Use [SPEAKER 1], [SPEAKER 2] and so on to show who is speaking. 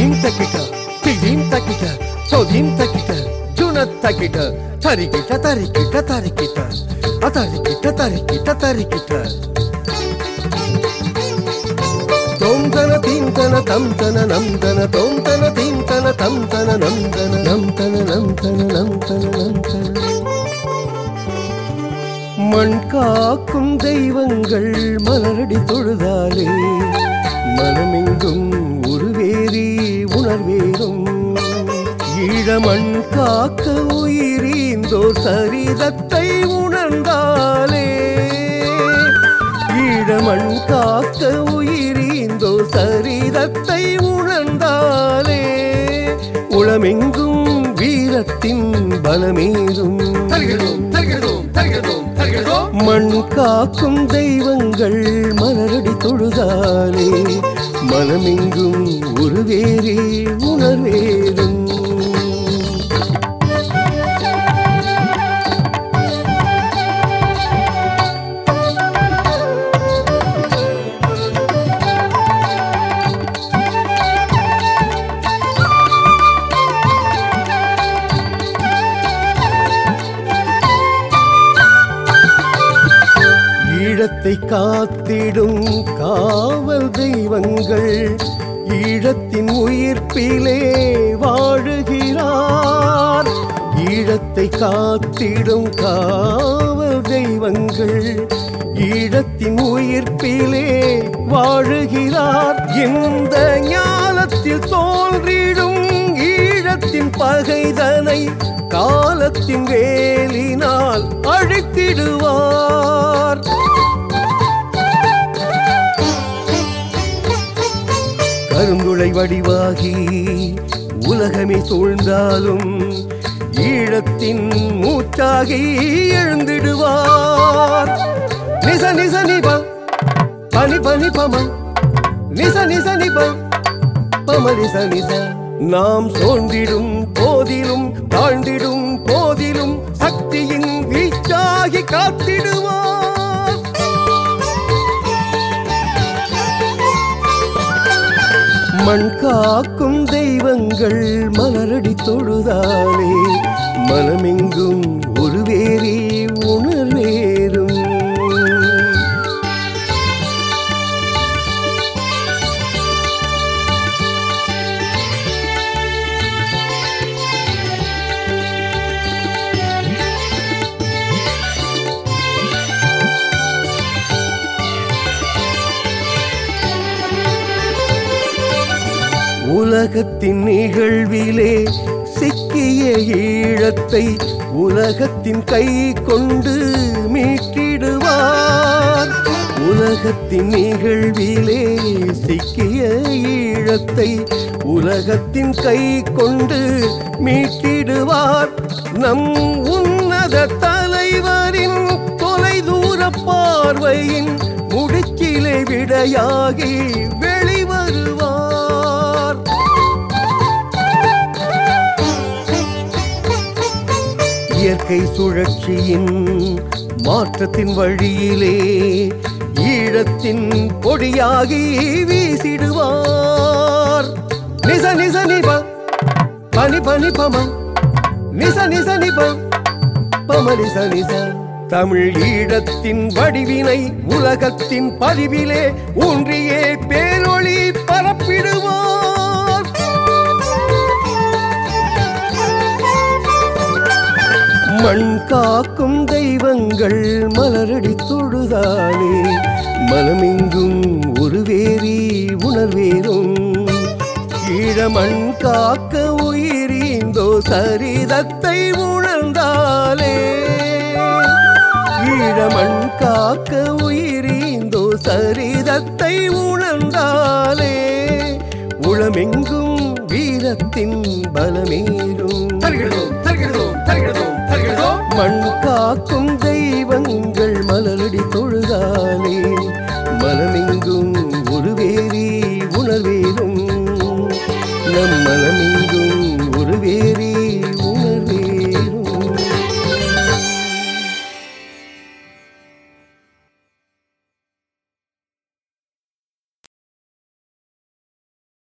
[SPEAKER 1] takita, tidim takita, sodim takita, junat takita, tarikita, tarikita, tarikita, atarikita, tarikita, tarikita. Tom tana tim tana tam tana nam tana tom tana tim tana tam tana nam tana nam tana nam tana nam tana nam tana. மண் காக்கும் தெய்வங்கள் மலரடி தொழுதாலே மனமெங்கும் உருவேறி உணர்வேறும். ஈழமண் காக்க உயிரீந்தோர் சரிதத்தை உணர்ந்தாலே ஈழமண் காக்க உயிரீந்தோர் சரிதத்தை உணர்ந்தாலே உளமெங்கும் வீரத்தின் பலமேறும். மண் காக்கும் தெய்வங்கள் மலரடி தொழுதாலே மனமெங்கும் உருவேறி உணர்வேறும். ஈழத்தை காத்திடும் காவல் தெய்வங்கள் ஈழத்தின் உயிர்ப்பிலே வாழுகிறார். ஈழத்தை காத்திடும் காவல் தெய்வங்கள் ஈழத்தின் உயிர்ப்பிலே வாழுகிறார். இந்த ஞானத்தில் தோன்றிடும் ஈழத்தின் பகைதனை காலத்தின் வேலினால் அழித்திடுவார். கருங்குழை வடிவாகி உலகமே சூழ்ந்தாலும் ஈழத்தின் மூச்சாகி எழுந்திடுவார். நிச நிச நிப பனி பனி பம நிச நிச நிப பம நிச நிச. நாம் சோர்ந்திடும் போதிலும் தாழ்ந்திடும் போதிலும் சக்தியின் வீச்சாகி காத்திடுவார். மண் காக்கும் தெய்வங்கள் மலரடி தொழுதாலே மனமெங்கும் உருவேறி உணர்வேறும். உலகத்தின் நிகழ்விலே சிக்கிய ஈழத்தை உலகத்தின் கை கொண்டு மீட்டிடுவார். உலகத்தின் நிகழ்விலே சிக்கிய ஈழத்தை உலகத்தின் கை கொண்டு மீட்டிடுவார். நம் உன்னத தலைவரின் தொலைதூர பார்வையின் முடிச்சிலே விடையாகி வெளிவருவார். இயற்கை சுழற்சியின் மாற்றத்தின் வழியிலே ஈழத்தின் கொடியாகி வீசிடுவார். நிச நிச நிப பனி பனி பம நிச நிச நிப பம நிச நிச. தமிழ் ஈழத்தின் வடிவினை உலகத்தின் பதிவிலே ஊன்றியே பேரொளி பரப்பிடுவார். மண் காக்கும் தெய்வங்கள் மலரடி தொழுதாலே மனமெங்கும் உருவேறி உணர்வேறும். ஈழமண் காக்க உயிரீந்தோ சரிதத்தை உணர்ந்தாலே ஈழமண் காக்க உயிரீந்தோ சரிதத்தை உணர்ந்தாலே உளமெங்கும் வீரத்தின் பலமேறும். மண் காக்கும் தெய்வங்கள் மலரடி தொழுதாலே மனமெங்கும்